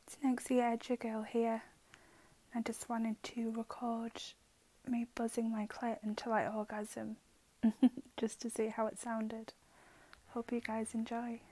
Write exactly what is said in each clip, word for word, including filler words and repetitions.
It's Nexia Edger Girl here. I just wanted to record me buzzing my clit until I orgasm, just to see how it sounded. Hope you guys enjoy.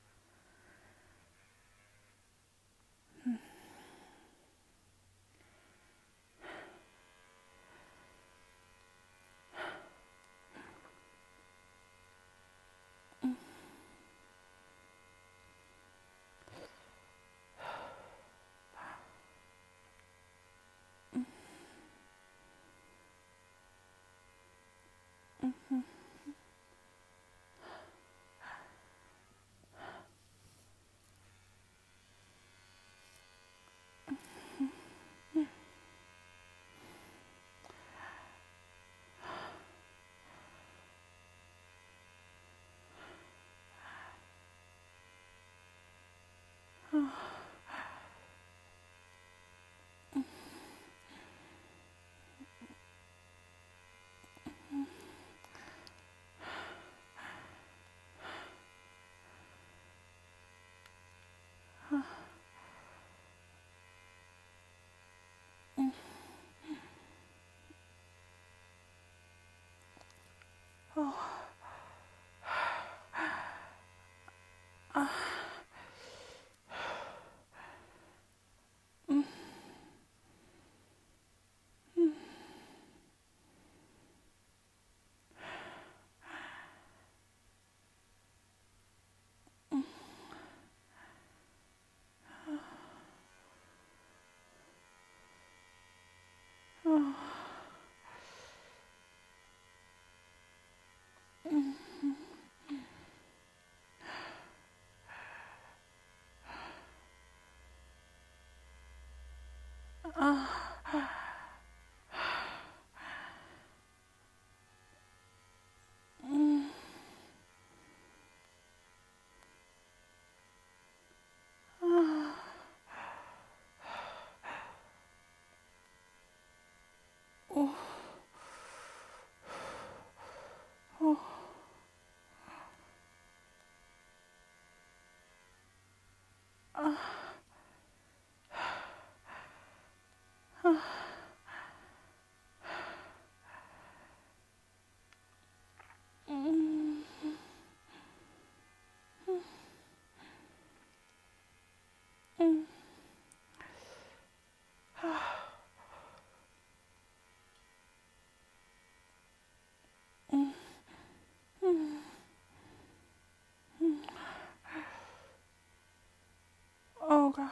Oh God.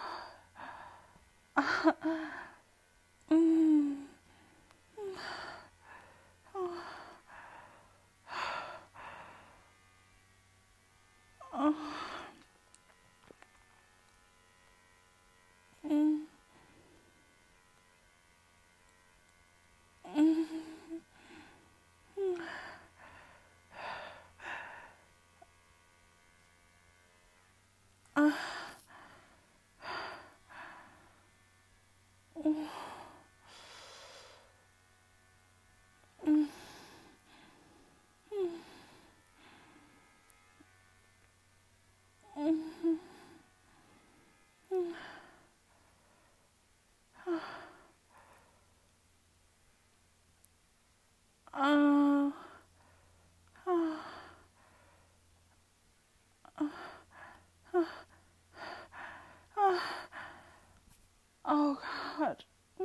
mm. oh. Oh. Mm. Mm. Uh. Oh God.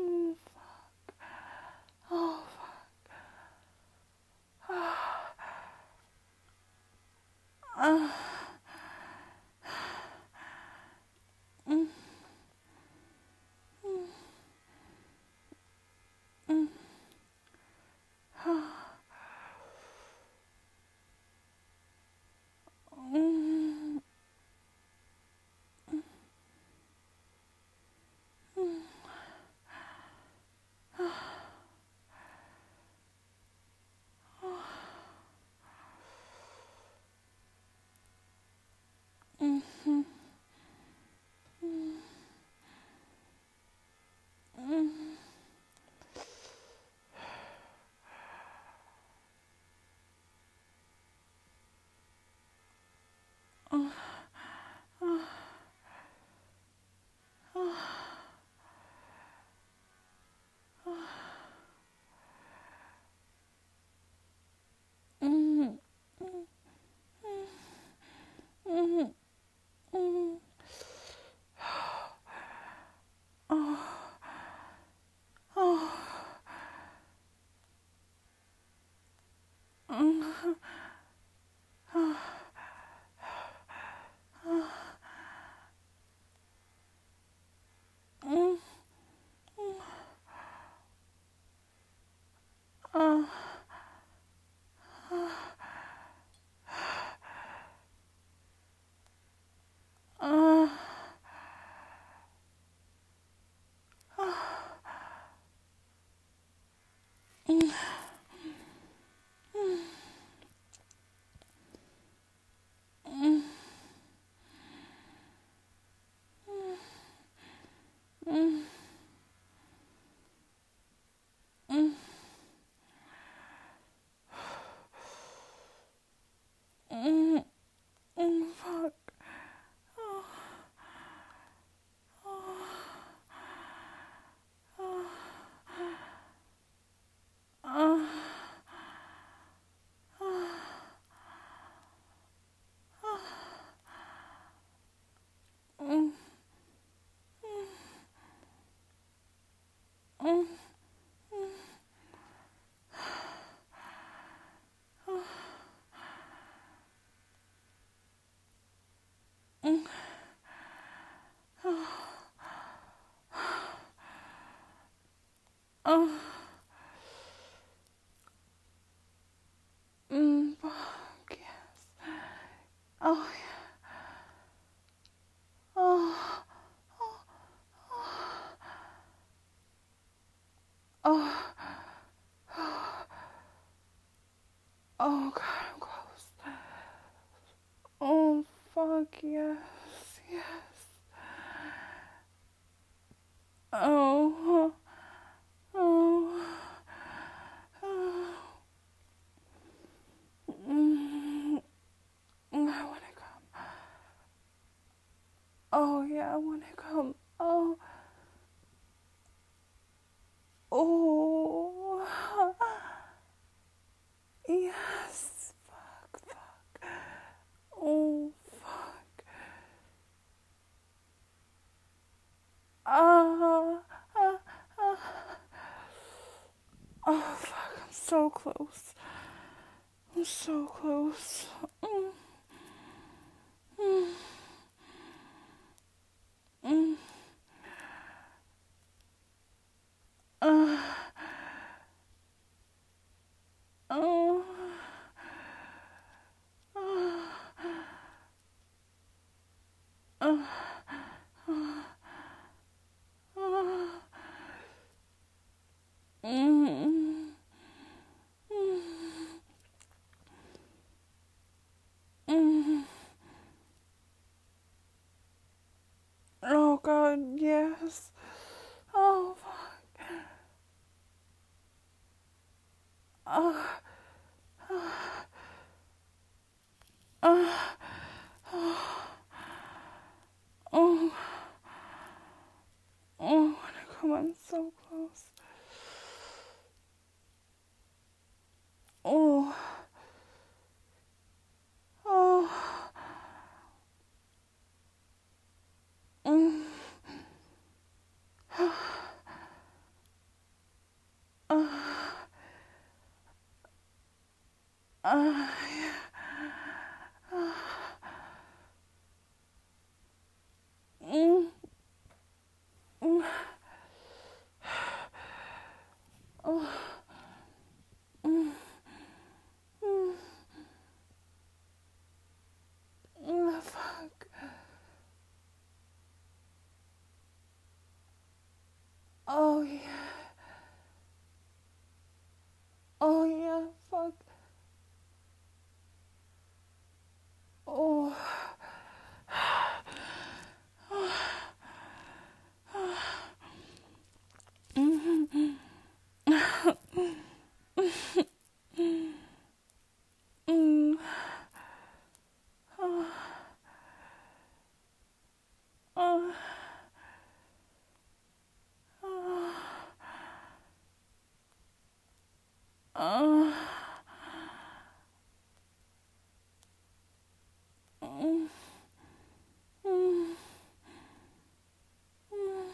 yeah, I want to come. Oh. Oh. Yes. Fuck, fuck. Oh, fuck. Ah. Uh, uh, uh. Oh, fuck. I'm so close. I'm so close. Mm. Mm. Mm. Uh. Oh. Uh. Mm. Mm. Oh God, yes. Oh fuck. Uh, uh, oh, oh, come on, so close. Oh, oh, mm, uh, uh, mm, mm, oh, mm, mm, mm, fuck. Oh yeah. Oh yeah, fuck. Oh. Mm-hmm. Mm. Oh. Oh. Oh. Oh. Mm. Mm. Mm.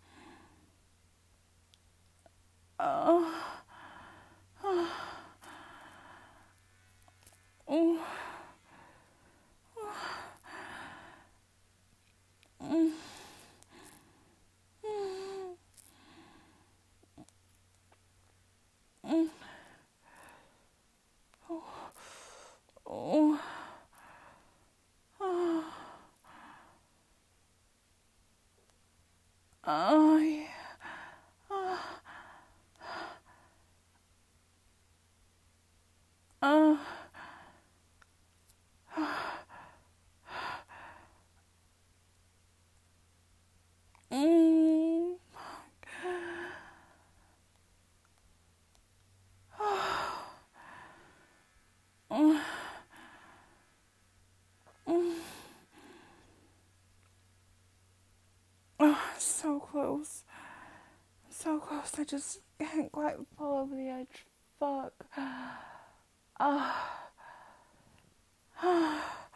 Oh. Oh. Oh. Mm. Mm. Oh. Oh. Oh yeah. Oh. Oh. Mm. Oh. Mm. Oh, so close. So close. I just can't quite fall over the edge. Fuck. Ah. Ah.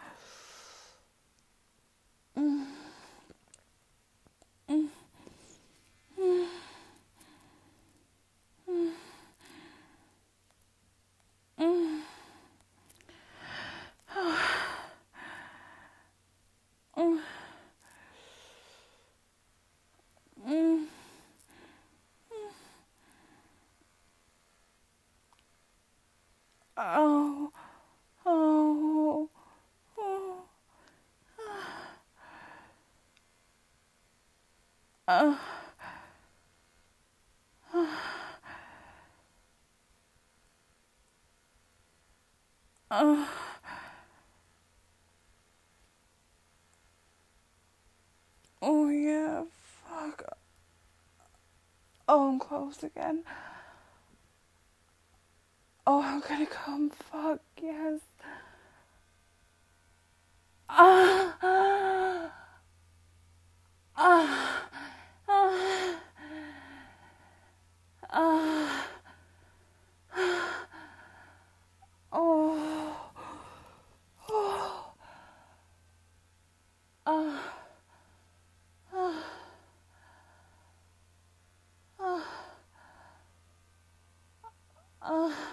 Mm. Mm. Mm. Mm. Mm. Mm. Mm. Oh. Oh. Oh. Uh. Uh. Oh yeah. Fuck. Oh, I'm close again. Oh, I'm gonna come. Fuck yes. Ah. Ah, ah, ah, oh, oh, ah, ah, ah, ah.